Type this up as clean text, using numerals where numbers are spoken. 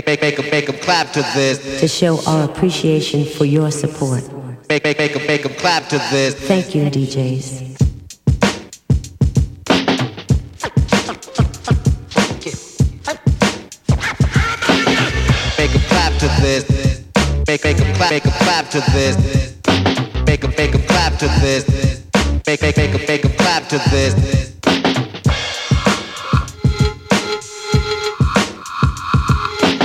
make 'em clap to this. To show our appreciation for your support. Make 'em clap to this. Thank you, DJs. Make 'em clap to this. Make 'em clap to this. Make 'em clap to this. Make 'em clap to this.